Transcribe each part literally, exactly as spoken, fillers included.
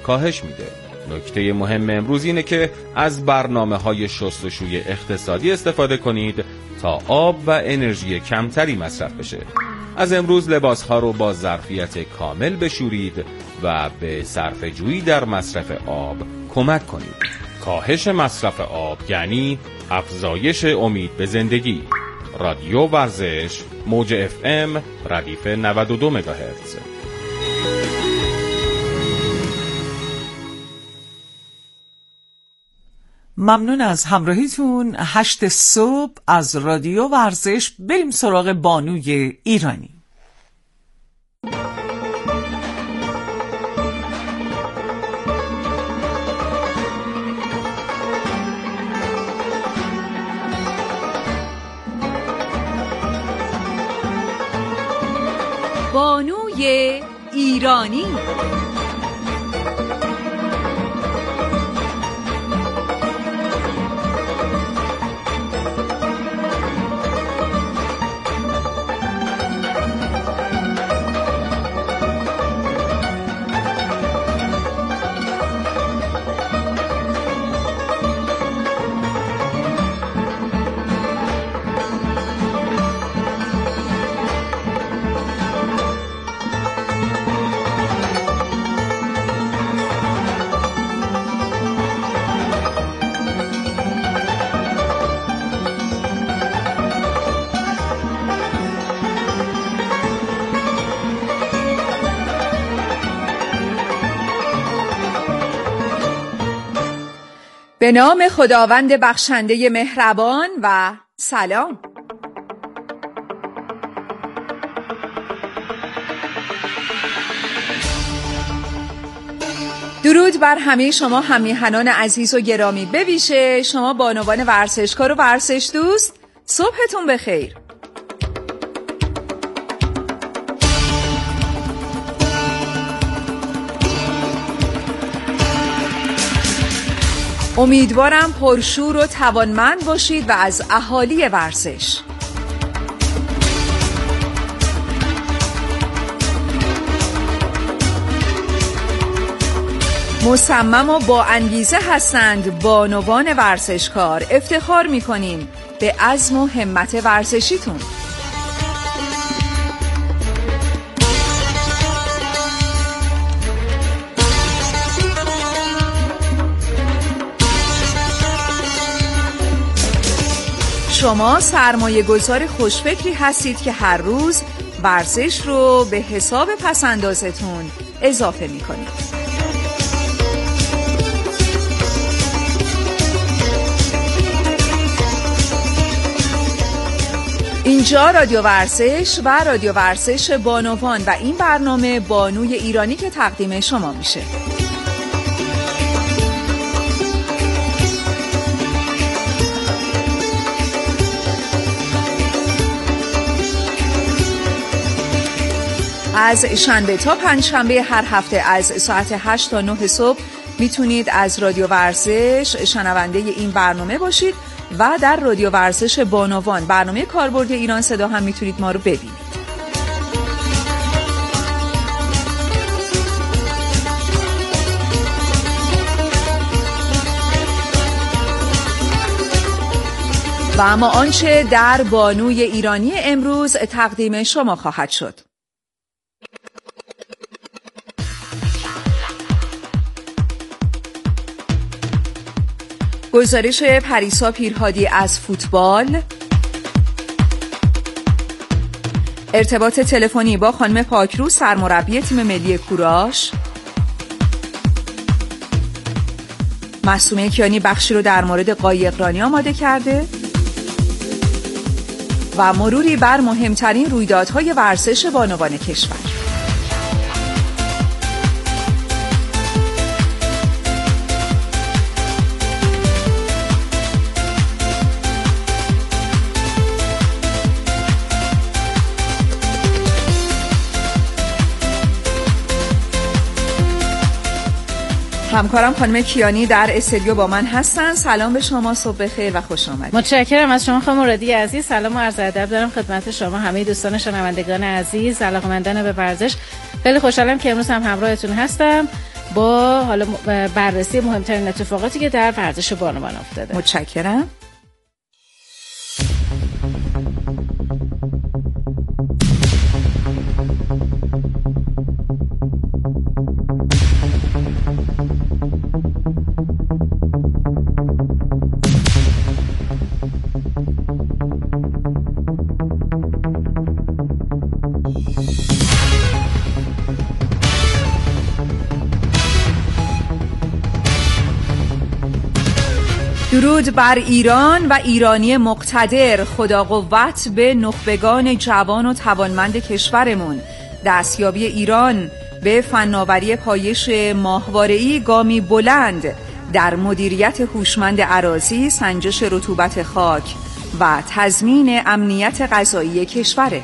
کاهش میده. نکته مهم امروز اینه که از برنامه‌های شستشوی اقتصادی استفاده کنید تا آب و انرژی کمتری مصرف بشه. از امروز لباس‌ها رو با ظرفیت کامل بشورید و به صرفه‌جویی در مصرف آب کمک کنید. کاهش مصرف آب یعنی افزایش امید به زندگی. رادیو ورزش، موج اف ام، ردیف نود و دو مگاهرتز. ممنون از همراهیتون. هشت صبح از رادیو ورزش بریم سراغ بانوی ایرانی. بانوی ایرانی. به نام خداوند بخشنده مهربان و سلام. درود بر همه شما همیهنان عزیز و گرامی، به ویژه شما بانوان ورزشکار و ورزش دوست. صبحتون بخیر. امیدوارم پرشور و توانمند باشید و از اهالی ورزش. مصمم و با انگیزه هستند بانوان ورزشکار. افتخار می‌کنیم به عزم و همت ورزشیتون. شما سرمایه گذار خوشفکری هستید که هر روز ورزش رو به حساب پسندازتون اضافه می کنید. اینجا رادیو ورزش و رادیو ورزش بانوان و این برنامه بانوی ایرانی که تقدیم شما میشه. از شنبه تا پنجشنبه هر هفته از ساعت هشت تا نه صبح میتونید از رادیو ورزش شنونده این برنامه باشید و در رادیو ورزش بانوان، برنامه کاربرد ایران صدا، هم میتونید ما رو ببینید. و اما آنچه در بانوی ایرانی امروز تقدیم شما خواهد شد. گزارش پریسا پیرهادی از فوتبال، ارتباط تلفنی با خانم پاکرو سرمربی تیم ملی کوراش، معصومه کیانی بخشی رو در مورد قایقرانی آماده کرده و مروری بر مهمترین رویدادهای ورزش بانوان کشور. همکارم خانم کیانی در استودیو با من هستن. سلام به شما، صبح بخیر و خوش آمدید. متشکرم از شما خانم مرادی عزیز. سلام و عرض ادب دارم خدمت شما همه دوستان شنوندگان عزیز، علاقه‌مندان به ورزش. خیلی خوشحالم که امروز هم همراهتون هستم با حالا بررسی مهمترین اتفاقاتی که در ورزش بانوان افتاده. متشکرم. درود بر ایران و ایرانی مقتدر. خدا قوت به نخبگان جوان و توانمند کشورمون. دستیابی ایران به فناوری پایش ماهواره‌ای گامی بلند در مدیریت هوشمند اراضی، سنجش رطوبت خاک و تضمین امنیت غذایی کشوره.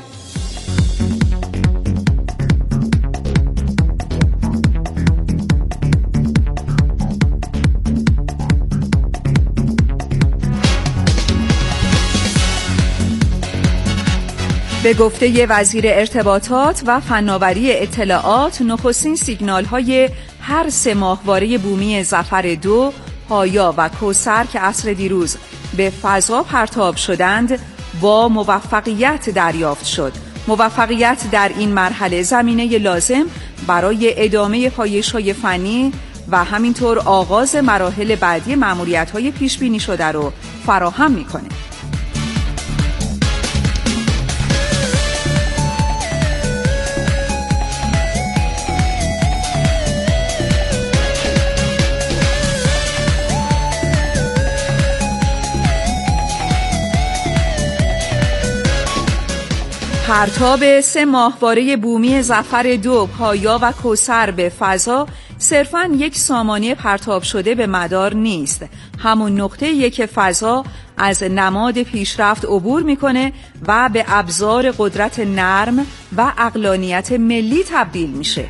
به گفته وزیر ارتباطات و فناوری اطلاعات، نخستین سیگنال های هر سه ماهواره بومی ظفر دو، پایا و کوثر که عصر دیروز به فضا پرتاب شدند با موفقیت دریافت شد. موفقیت در این مرحله زمینه لازم برای ادامه پایش‌های فنی و همینطور آغاز مراحل بعدی مأموریت‌های پیش بینی شده رو فراهم می‌کنه. پرتاب سه ماهواره بومی ظفر دو، پایا و کوثر به فضا صرفاً یک سامانه پرتاب شده به مدار نیست. همون نقطه‌ایه که فضا از نماد پیشرفت عبور میکنه و به ابزار قدرت نرم و عقلانیت ملی تبدیل میشه.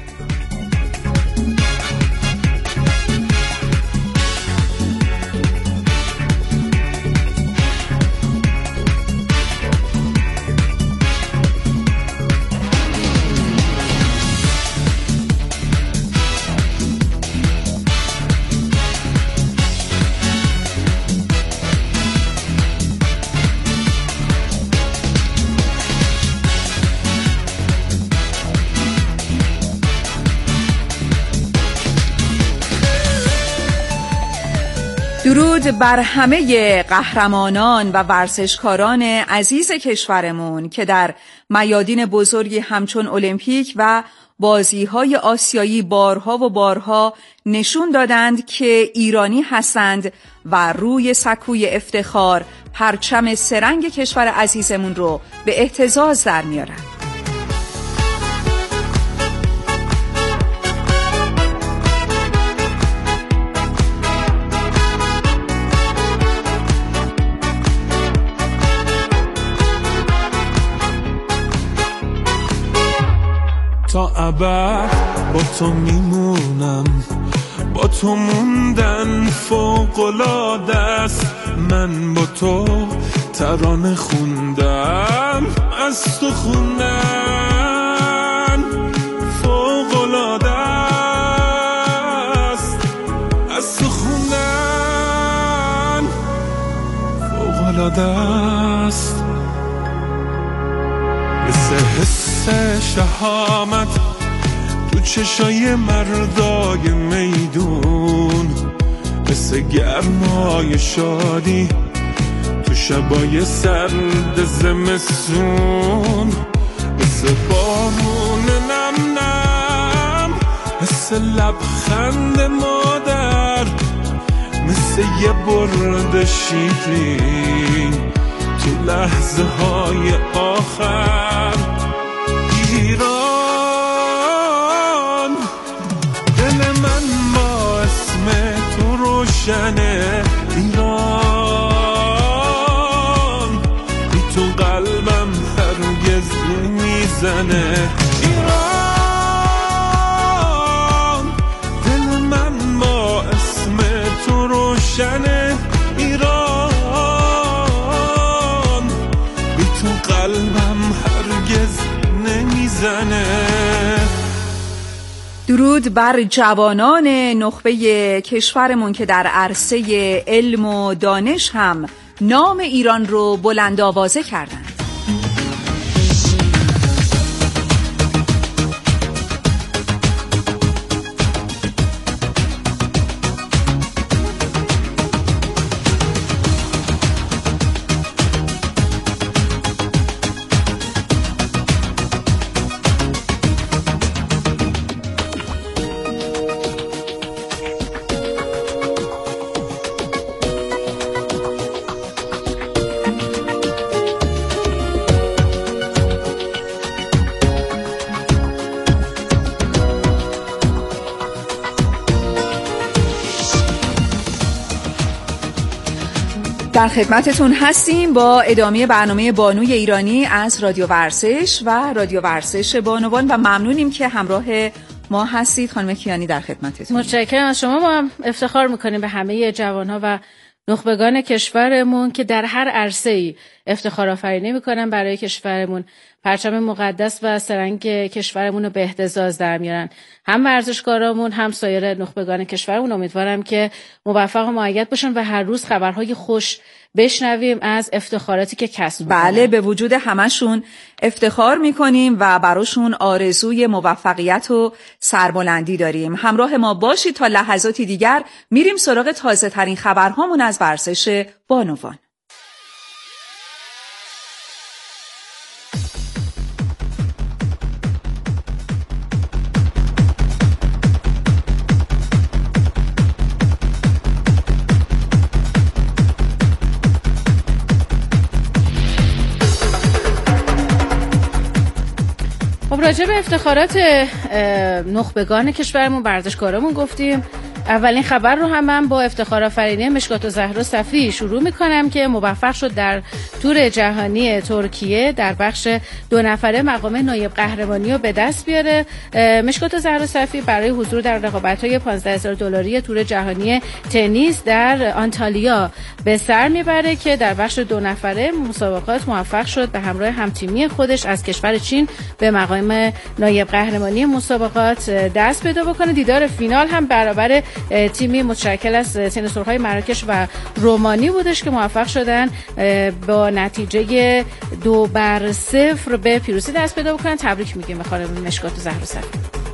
درود بر همه قهرمانان و ورزشکاران عزیز کشورمون که در میادین بزرگی همچون المپیک و بازی‌های آسیایی بارها و بارها نشون دادند که ایرانی هستند و روی سکوی افتخار پرچم سرنگ کشور عزیزمون رو به اهتزاز در میارند. تا ابد با تو میمونم، با تو موندن فوق‌العاده است. من با تو ترانه خوندم، از تو خوندن فوق‌العاده است. از تو خوندن فوق‌العاده است. مثل حس شهامت تو چشای مردای میدون، مثل گرمای شادی تو شبای سرد زمستون، مثل بارون نم نم، مثل لبخند مادر، مثل یه برد شیرین تو لحظه های آخر. ایران دل من با اسم تو روشنه، ایران بی تو قلبم هرگز نمیزنه. ایران دل من با اسم تو روشنه، ایران بی تو قلبم هرگز نمیزنه. درود بر جوانان نخبه کشورمون که در عرصه علم و دانش هم نام ایران رو بلند آوازه کردند. در خدمتتون هستیم با ادامه برنامه بانوی ایرانی از رادیو ورزش و رادیو ورزش بانوان و ممنونیم که همراه ما هستید. خانم کیانی در خدمتتون. متشکرم از شما. ما هم افتخار میکنیم به همه جوانها و نخبگان کشورمون که در هر عرصه‌ای افتخار آفرینی میکنن برای کشورمون، پرچم مقدس و سرنگ کشورمون رو به اهتزاز در میارن. هم ورزشکارامون هم سایر نخبگان کشورمون امیدوارم که موفق و مؤید باشن و هر روز خبرهای خوش بشنویم از افتخاراتی که کسب میکنن. بله، به وجود همشون افتخار میکنیم و براشون آرزوی موفقیت و سربلندی داریم. همراه ما باشید تا لحظاتی دیگر میریم سراغ تازه ترین خبرهامون از ورزش بانوان. راجع به افتخارات نخبگان کشورمون، ورزشکارامون گفتیم. اولین خبر رو هم من با افتخار آفرینی مشکات زهرا صفی شروع میکنم که موفق شد در تور جهانی ترکیه در بخش دو نفره مقام نایب قهرمانی رو به دست بیاره. مشکات زهرا صفی برای حضور در رقابت‌های پانزده هزار دلاری تور جهانی تنیس در آنتالیا به سر میبره که در بخش دو نفره مسابقات موفق شد به همراه همتیمی خودش از کشور چین به مقام نایب قهرمانی مسابقات دست پیدا بکنه. دیدار فینال هم برابر تیمی متشکل از تنیسورهای مراکش و رومانی بودش که موفق شدن با نتیجه دو بر صفر به پیروزی دست پیدا بکنن. تبریک میگیم به خانم مشکات زهرا صفی.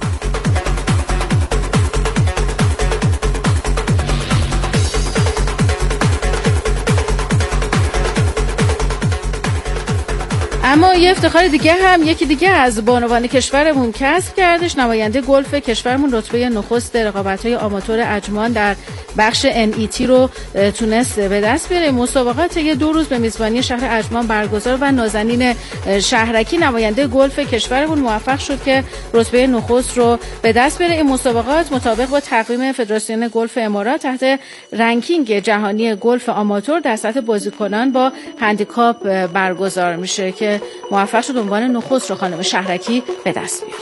اما یه افتخار دیگه هم یکی دیگه از بانوان کشورمون کسب کردش. نماینده گلف کشورمون رتبه نخست رقابت‌های آماتور اجمان در بخش ان ای تی رو تونست به دست بیاره. مسابقات یه دو روز به میزبانی شهر اجمان برگزار و نازنین شهرکی نماینده گلف کشورمون موفق شد که رتبه نخست رو به دست بیاره. این مسابقات مطابق با تقویم فدراسیون گلف امارات تحت رنکینگ جهانی گلف آماتور در سطح بازیکنان با هندیکاپ برگزار میشه که موفق شد عنوان نخست رو خانم شهرکی به دست بیاره.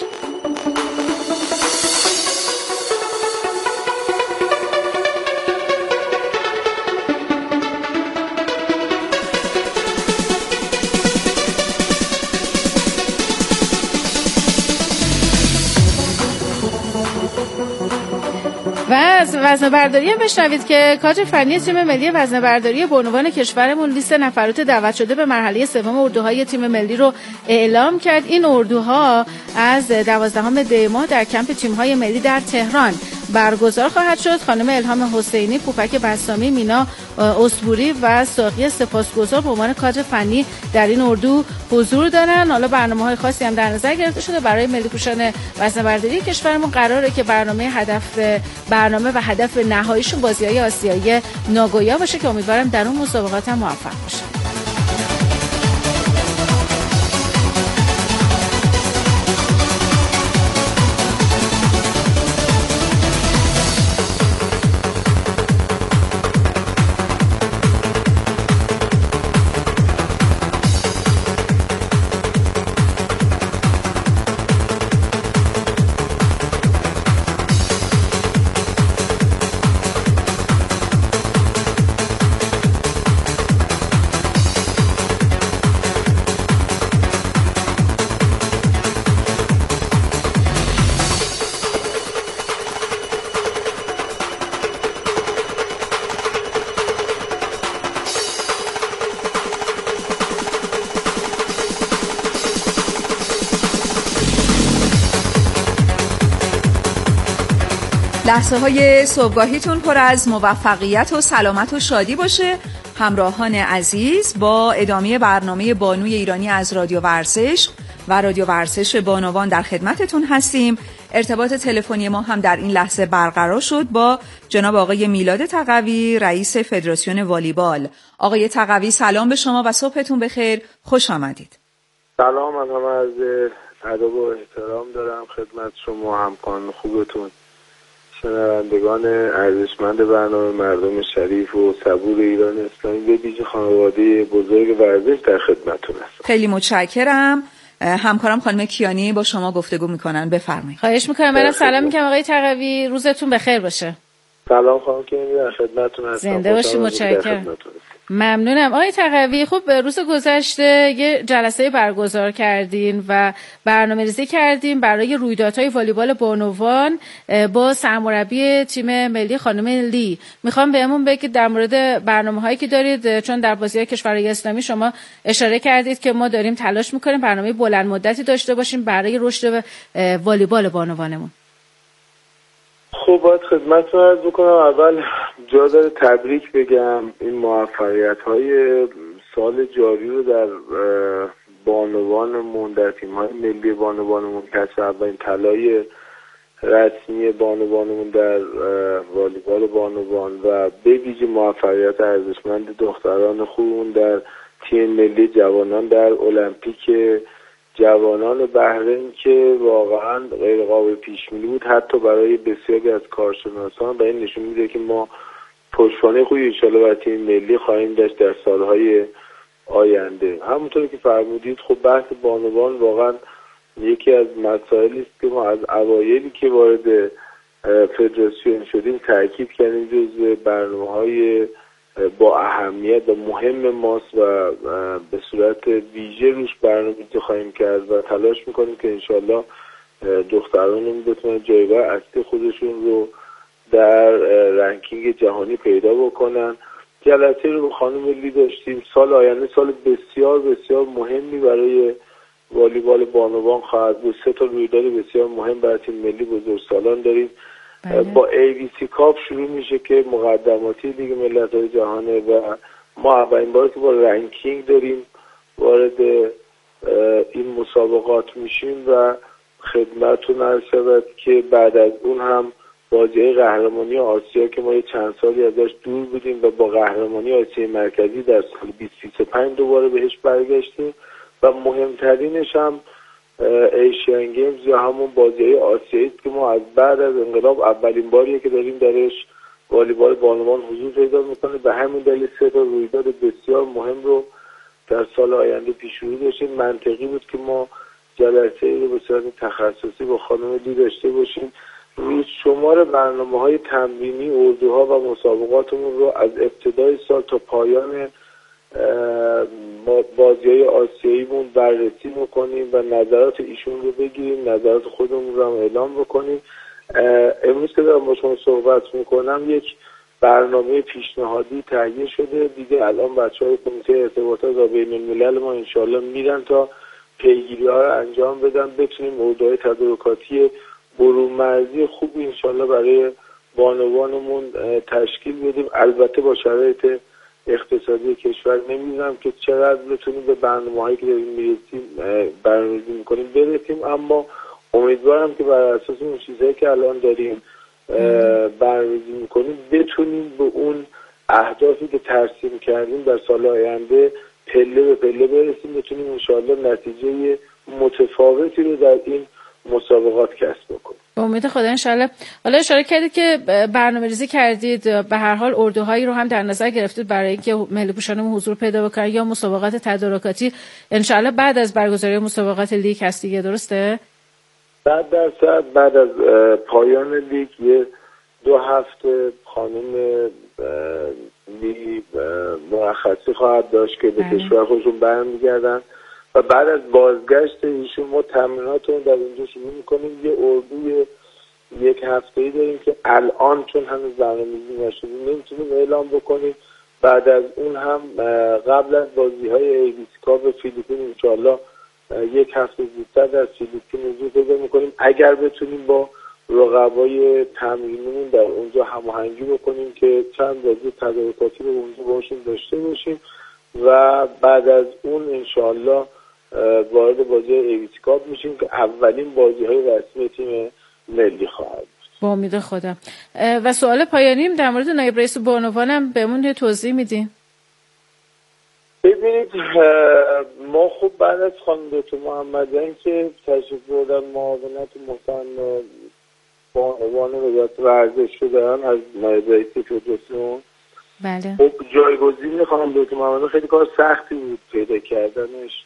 و از وزنه برداری هم بشنوید که کادر فنی تیم ملی وزنه برداری بانوان کشورمون لیست نفرات دعوت شده به مرحله سوم اردوهای تیم ملی رو اعلام کرد. این اردوها از دوازدهم دی ماه در کمپ تیم‌های ملی در تهران برگزار خواهد شد. خانم الهام حسینی، پوپک بسامی، مینا اسبوری و ساقی سپاسگزار به عنوان کادر فنی در این اردو حضور دارن. حالا برنامه‌های خاصی هم در نظر گرفته شده برای ملی پوشان وزنه‌برداری کشورمون. قراره که برنامه هدف برنامه و هدف نهاییشون بازی‌های آسیایی ناگویا باشه که امیدوارم در اون مسابقات هم موفق باشن. لحظه های صبحگاهیتون پر از موفقیت و سلامت و شادی باشه. همراهان عزیز، با ادامه برنامه بانوی ایرانی از رادیو ورزش و رادیو ورزش بانوان در خدمتتون هستیم. ارتباط تلفنی ما هم در این لحظه برقرار شد با جناب آقای میلاد تقوی، رئیس فدراسیون والیبال. آقای تقوی، سلام به شما و صبحتون بخیر، خوش آمدید. سلام، من هم از ادب و احترام دارم خدمت شما همکاران خوبتون، شنوندگان ارزشمند برنامه، مردم شریف و صبور ایران اسلامی، به ویژه خانواده بزرگ ورزش در خدمتتون هستم. خیلی متشکرم. همکارم خانم کیانی با شما گفتگو میکنن، بفرمایید. خواهش میکنم. منم سلام میگم آقای تقوی، روزتون بخیر باشه. سلام خانم کیانی، در خدمتتون هستم. زنده باشی، متشکرم. ممنونم. آقای تقوی، خب روز گذشته یه جلسه برگزار کردین و برنامه‌ریزی کردیم برای رویدادهای والیبال بانوان با سرمربی تیم ملی خانم لی. میخوام بهمون بگید در مورد برنامه‌هایی که دارید، چون در بازی‌های کشورهای اسلامی شما اشاره کردید که ما داریم تلاش میکنیم برنامه بلند مدتی داشته باشیم برای رشد والیبال بانوانمون. خب باید خدمتتون عرض بکنم، اول جا داره تبریک بگم. این موفقیت‌های سال جاری رو در بانوانمون، در تیم‌های ملی بانوانمون، کسب اولین طلای رسمی بانوانمون در والیبال بانوان و به ویژه موفقیت ارزشمند دختران خوبمون در تیم ملی جوانان در المپیک جوانان بحرین که واقعا غیر قابل پیش بینی بود حتی برای بسیاری از کارشناسان، و این نشون میده که ما پشتوانه خوبی ان شاءالله برای تیم ملی خواهیم داشت در سالهای آینده. همونطور که فرمودید، خب بحث بانوان واقعا یکی از مسائلی است که ما از اوایلی که وارد فدراسیون شدیم تاکید کردیم جزو برنامه‌های با اهمیت و مهم ماست و به صورت ویژه روش برنامه‌ریزی خواهیم کرد و تلاش میکنیم که انشالله دخترانمون بتونن جایگاه اصلی خودشون رو در رنکینگ جهانی پیدا بکنن. جلسه رو با خانم لی داشتیم. سال آینده سال بسیار بسیار مهمی برای والیبال بانوان خواهد بود. سه تا رویداد بسیار مهم برای تیم ملی بزرگسالان داریم. با ای وی سی کاپ شروع میشه که مقدماتی لیگ ملت‌های جهانه و ما اولین بار که با رنکینگ داریم وارد این مسابقات میشیم و خدمتتون عرض شود که بعد از اون هم بازی قهرمانی آسیا که ما یه چند سالی ازش دور بودیم و با قهرمانی آسیای مرکزی در سال بیست بیست و پنج دوباره بهش برگشتیم و مهمترینش هم ایشین گیمز یا همون بازی آسیایی که ما از بعد از انقلاب اولین باریه که داریم درش والیبال بانوان حضور پیدا میکنه. به همین دلیل سه تا رویداد بسیار مهم رو در سال آینده پیش رو داشتیم. منطقی بود که ما جلسه رو به صورت تخصصی با خانم لی داشته باشیم. روز شمار برنامه‌های تمرینی اردوها و مسابقاتمون رو از ابتدای سال تا پایان بازی‌های آسیاییمون بررسی می‌کنیم و نظرات ایشون رو بگیریم، نظرات خودمون رو هم اعلام بکنیم. امروز که دارم با شما صحبت می‌کنم یک برنامه پیشنهادی تهیه شده دیگه. الان بچه‌های کمیته ارتباطات با بین‌الملل ما انشالله میرن تا پیگیری‌ها رو انجام بدن، بتونیم اردوهای تدارکاتی برون مرزی خوبی انشالله برای بانوانمون تشکیل بدیم. البته با شرایط اقتصادی کشور نمیدونم که چقدر بتونیم به برنامه‌هایی که داریم میرسیم برنامه‌ریزی میکنیم برسیم، اما امیدوارم که بر اساس اون چیزایی که الان داریم برنامه‌ریزی میکنیم بتونیم به اون اهدافی که ترسیم کردیم در سال آینده پله به پله برسیم، بتونیم انشاءالله نتیجه متفاوتی رو در این مسابقات کسب بکنیم. به امید خدا انشالله. حالا اشاره کردید که برنامه ریزی کردید، به هر حال اردوهایی رو هم در نظر گرفتید برای اینکه ملی پوشانمون حضور پیدا بکنن یا مسابقات تدارکاتی انشالله بعد از برگزاری مسابقات لیگ هست دیگه، درسته؟ بعد درصد بعد از پایان لیگ یه دو هفته خانم لیگ مرخصی خواهد داشت که به کشور خودشون برمیگردن و بعد از بازگشت ایشون ما تمریناتمون در اینجا شروع میکنیم. یه اردوی یک هفته‌ای داریم که الان چون هنوز برنامه‌ریزی نشده نمیتونیم اعلام بکنیم. بعد از اون هم قبل از بازی‌های ای وی سی کاپ فیلیپین انشالله یک هفته زودتر در فیلیپین حضور پیدا میکنیم. اگر بتونیم با رقبای تمرینمون در اونجا هماهنگی بکنیم که چند بازی تدارکاتی رو اونجا باشون داشته باشیم و بعد از اون انشاءالله وارد بازی ایویتی کاپ میشیم که اولین بازی های رسمی تیم ملی خواهد بود. با امید خدا. و سوال پایانیم در مورد نایب رئیس بانوانم بهمون توضیح میدین؟ ببینید ما خب بعد از خانم دکتر محمدیان که تشریف بردن معاونت محترم بانوان وزارت ورزش شدن از نایب رئیس فدراسیون، بله، خب جایگزین خانم دکتر محمدیان خیلی کار سختی بود پیدا کردنش.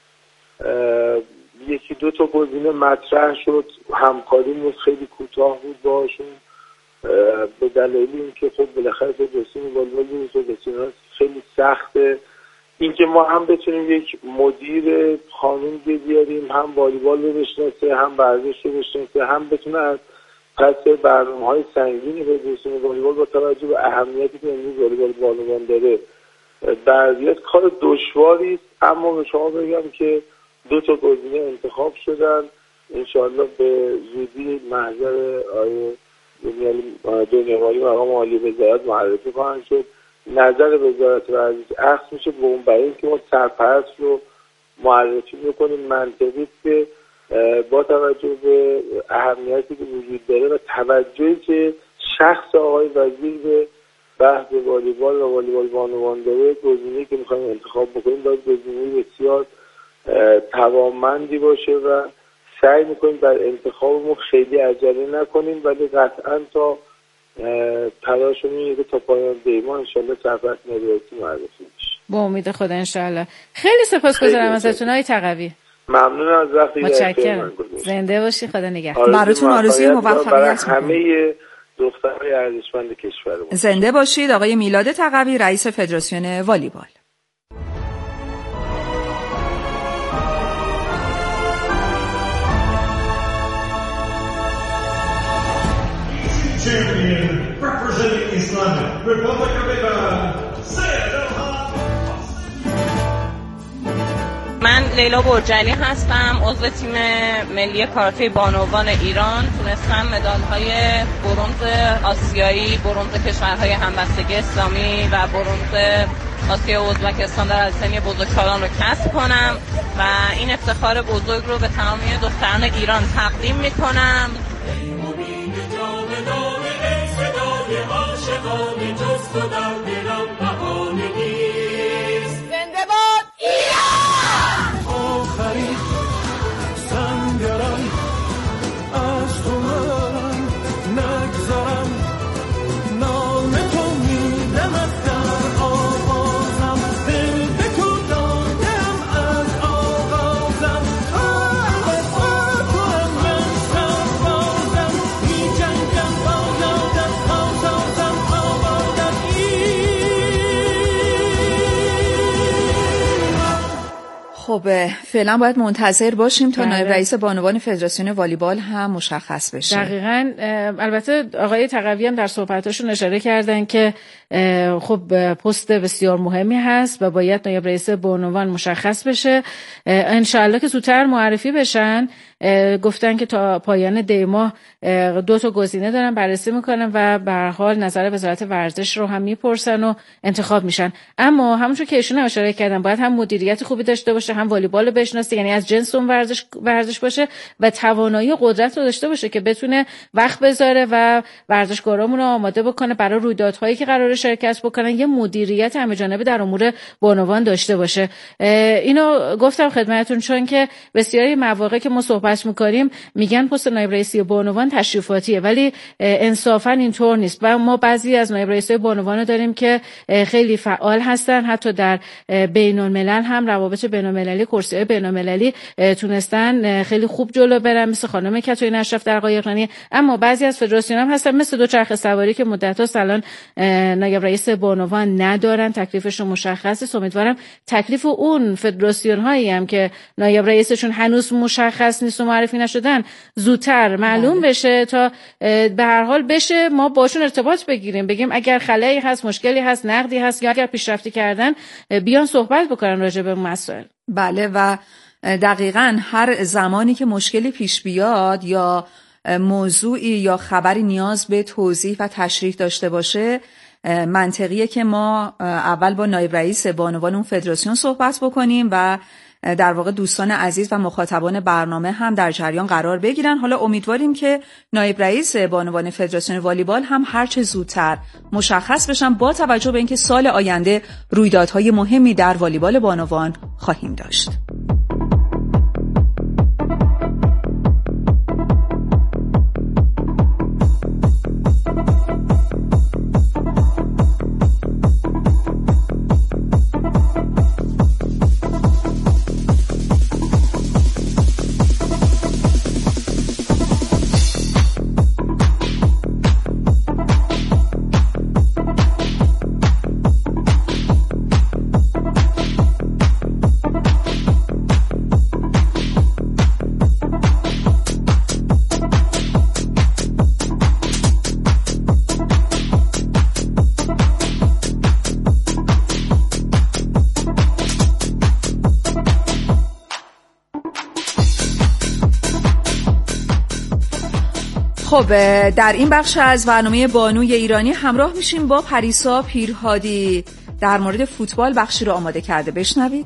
یکی دو تا گزینه مطرح شد، همکاریمون خیلی کوتاه بود باشون به دلیل اینکه خب بالاخره فدراسیون والیبال فدراسیون خیلی سخته، اینکه ما هم بتونیم یک مدیر خانم بیاریم هم والیبال رو بشناسه هم ورزش رو بشناسه هم بتونه از پس برنامه‌های سنگینی فدراسیون والیبال با توجه به اهمیتی که امروز والیبال بانوان داره در بیاد کار دشواری است. اما به شما بگم که دو تا گزینه انتخاب شدن، انشاءالله به زودی محضر آیه دنیاواری مقام عالی وزارت معرفی خواهند شد. نظر وزارت ورزش اخذ میشه به اون برای اینکه ما سرپرست رو معرفی بکنیم منطقی که با توجه به اهمیتی که وجود داره و توجهی که شخص آقای وزیر به بحث والیبال و والیبال بانوان داره، گزینه‌ای که می‌خوایم انتخاب بکنیم باید گزینه‌ای بسیار توانمندی باشه و سعی می‌کنیم در انتخابمون خیلی عجله نکنیم، ولی قطعاً تا تلاشمون اینه که تا پایان دیما انشالله سرپرست نظارتی معرفی میشه. با امید خدا انشالله. خیلی سپاسگزارم ازتون آقای تقوی. ممنون از وقتی متشکرم. زنده باشی، خدا نگهدار. براتون آرزوی موفقیت همه دخترای ارزشمند کشورمون. زنده باشید آقای میلاد تقوی، رئیس فدراسیون والیبال. Champion representing Islamic Republic of Iran. من لیلا برجلی هستم، عضو تیم ملی کاراته بانوان ایران. تونستم مدال‌های برنز آسیایی، برنز کشورهای همبستگی اسلامی و برنز آسیا و ازبکستان در عرصه بزرگسالان رو کسب کنم و این افتخار بزرگ رو به تمامی دختران ایران تقدیم می‌کنم. زنده باد ایران! آخرین سنگرم از تو من نگذرم، نام تو میدم از در آوازم، دل به تو دادم از آغازم، از آتوام من سربازم، می جنگم با یادت آزادم آبادم ایران. خب فعلا باید منتظر باشیم تا نایب رئیس بانوان فدراسیون والیبال هم مشخص بشه. دقیقاً. البته آقای تقوی هم در صحبتاشون اشاره کردن که خب پست بسیار مهمی هست و باید نایب رئیس بانوان مشخص بشه. انشالله که زودتر معرفی بشن. گفتن که تا پایان دی ماه دو تا گزینه دارن بررسی میکنن و به هر حال نظر وزارت ورزش رو هم میپرسن و انتخاب میشن. اما همونطور که ایشون اشاره کردن باید هم مدیریت خوبی داشته باشه، هم والیبال رو بشناسه، یعنی از جنس اون ورزش ورزش باشه و توانایی و قدرت رو داشته باشه که بتونه وقت بذاره و ورزشکارامون رو آماده بکنه برای رویدادهایی که قراره شرکت بکنن. یه مدیریت همه‌جانبه در امور بانوان داشته باشه. اینو گفتم خدمتتون چون که بسیاری مواقع که ما صحبت می‌کنیم میگن پست نایب رئیسی بانوان تشریفاتیه، ولی انصافا اینطور نیست. و ما بعضی از نایب رئیسای بانوان داریم که خیلی فعال هستن، حتی در بین‌الملل هم روابط بین‌المللی، کرسی‌های بین‌المللی تونستن خیلی خوب جلو برن، مثل خانم کتوی نشرف در قایقرانی. اما بعضی از فدراسیون هم هستن مثل دوچرخه سواری که مدت‌ها سالن نایب رئیس بانوان ندارن، تکلیفشون مشخصه. امیدوارم تکلیف اون فدراسیون هایی هم که نایب رئیسشون هنوز مشخص نیست و معرفی نشدن زودتر معلوم بشه تا به هر حال بشه ما باشون ارتباط بگیریم، بگیم اگر خلایی هست، مشکلی هست، نقدی هست یا اگر پیشرفتی کردن بیان صحبت بکنن راجع به مسائل. بله و دقیقاً هر زمانی که مشکلی پیش بیاد یا موضوعی یا خبری نیاز به توضیح و تشریح داشته باشه، منطقیه که ما اول با نایب رئیس بانوان اون فدراسیون صحبت بکنیم و در واقع دوستان عزیز و مخاطبان برنامه هم در جریان قرار بگیرن. حالا امیدواریم که نایب رئیس بانوان فدراسیون والیبال هم هرچه زودتر مشخص بشن، با توجه به اینکه سال آینده رویدادهای مهمی در والیبال بانوان خواهیم داشت. خب در این بخش از برنامه بانوی ایرانی همراه میشیم با پریسا پیرهادی. در مورد فوتبال بخشی رو آماده کرده، بشنوید.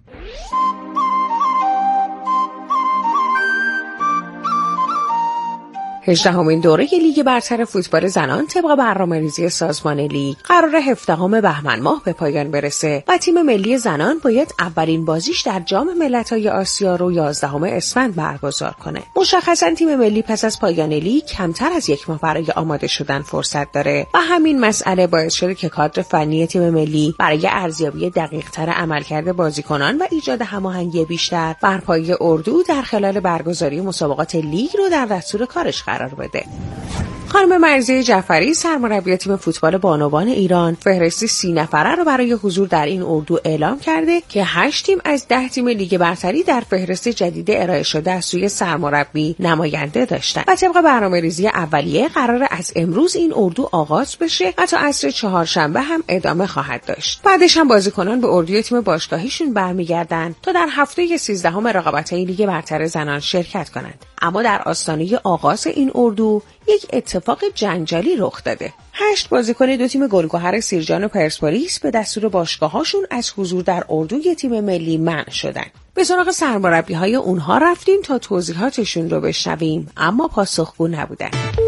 هجدهمین دوره لیگ برتر فوتبال زنان طبق برنامه‌ریزی سازمان لیگ قرار هفدهم بهمن ماه به پایان برسه و تیم ملی زنان باید اولین بازیش در جام ملت‌های آسیا رو یازدهم اسفند برگزار کنه. مشخصاً تیم ملی پس از پایان لیگ کمتر از یک ماه برای آماده شدن فرصت داره و همین مسئله باعث شده که کادر فنی تیم ملی برای ارزیابی دقیق‌تر عملکرد بازیکنان و ایجاد هماهنگی بیشتر بر پایه اردو در خلال برگزاری مسابقات لیگ رو در دستور کارش قرار بده. خانم مرضیه جعفری سرمربی تیم فوتبال بانوان ایران فهرستی سی نفره رو برای حضور در این اردو اعلام کرده که هشت تیم از ده تیم لیگ برتری در فهرست جدید ارائه شده از سوی سرمربی نماینده داشتن و طبق برنامه‌ریزی اولیه قرار از امروز این اردو آغاز بشه و تا عصر چهارشنبه هم ادامه خواهد داشت. بعدش هم بازیکنان به اردوی تیم باشگاهیشون برمیگردن تا در هفته سیزدهم رقابت‌های لیگ برتر زنان شرکت کنند. اما در آستانه آغاز این اردو یک اتفاق جنجالی رخ داده. هشت بازیکن دو تیم گلگهر سیرجان و پرسپولیس به دستور باشگاه‌هاشون از حضور در اردوی تیم ملی منع شدن. به سراغ سرمربی‌های اونها رفتیم تا توضیحاتشون رو بشنویم، اما پاسخگو نبودن.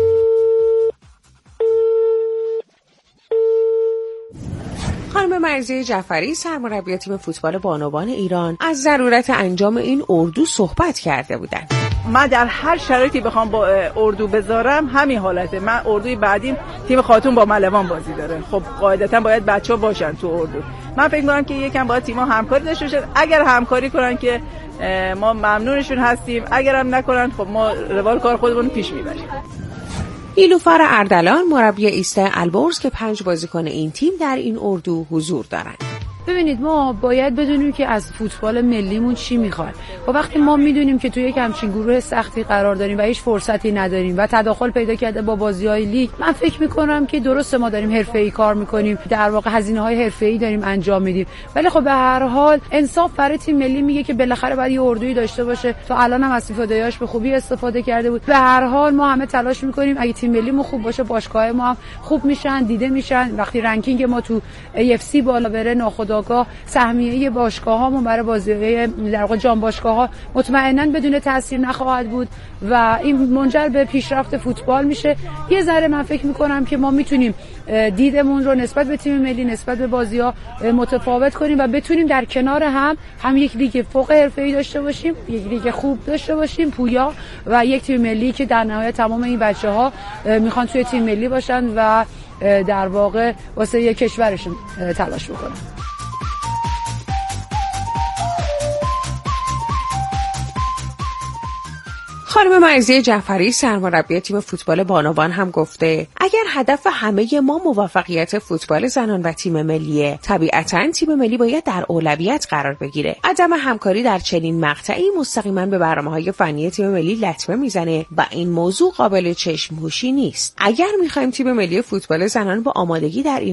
خانم مرضیه جعفری سرمربی تیم فوتبال بانوان ایران از ضرورت انجام این اردو صحبت کرده بودند. من در هر شرایطی بخوام با اردو بذارم همین حالته. من اردوی بعدیم تیم خاتون با ملوان بازی داره. خب قاعدتا باید بچه‌ها باشن تو اردو. من فکر می‌کنم که یکم باید تیم‌ها همکاری داشته باشن. اگر همکاری کنن که ما ممنونشون هستیم، اگر هم نکنن خب ما روال کار خودمون پیش میبریم. نیلوفر اردلان مربی ایسته البرز که پنج بازیکن این تیم در این اردو حضور دارند. ببینید ما باید بدونیم که از فوتبال ملیمون چی میخواد و وقتی ما میدونیم که توی یک همچین گروه سختی قرار داریم و هیچ فرصتی نداریم و تداخل پیدا کرده با بازی‌های لیگ، من فکر میکنم که درسته ما داریم حرفه‌ای کار میکنیم، در واقع هزینه‌های حرفه‌ای داریم انجام میدیم، ولی خب به هر حال انصاف برای تیم ملی میگه که بالاخره باید یه اردویی داشته باشه. تا الان هم از استفاده‌اش به خوبی استفاده کرده بود. به هر حال ما همه تلاش میکنیم اگه تیم ملیمون خوب باشه باشگاه‌های ما هم خوب میشن، دیده میشن. وقتی رنکینگ ما تو ای اف سی بالا بره ناخودآگاه سهمیه باشگاه‌هامون برای بازی‌های در واقع جام باشگاه‌ها مطمئناً بدون تاثیر نخواهد بود و این منجر به پیشرفت فوتبال میشه. یه ذره من فکر می‌کنم که ما میتونیم دیدمون رو نسبت به تیم ملی نسبت به بازی‌ها متفاوت کنیم و بتونیم در کنار هم هم یک لیگ فوق حرفه‌ای داشته باشیم، یک لیگ خوب داشته باشیم پویا و یک تیم ملی که در نهایت تمام این بچه‌ها میخوان توی تیم ملی باشن و در واقع واسه یک کشورشون تلاش بکنن. خانم مرضیه جعفری سرمربی تیم فوتبال بانوان هم گفته اگر هدف همه ما موفقیت فوتبال زنان و تیم ملیه، طبیعتاً تیم ملی باید در اولویت قرار بگیره. عدم همکاری در چنین مقطعی مستقیما به برنامه‌های فنی تیم ملی لطمه میزنه و این موضوع قابل چشم‌پوشی نیست. اگر می‌خوایم تیم ملی فوتبال زنان با آمادگی در این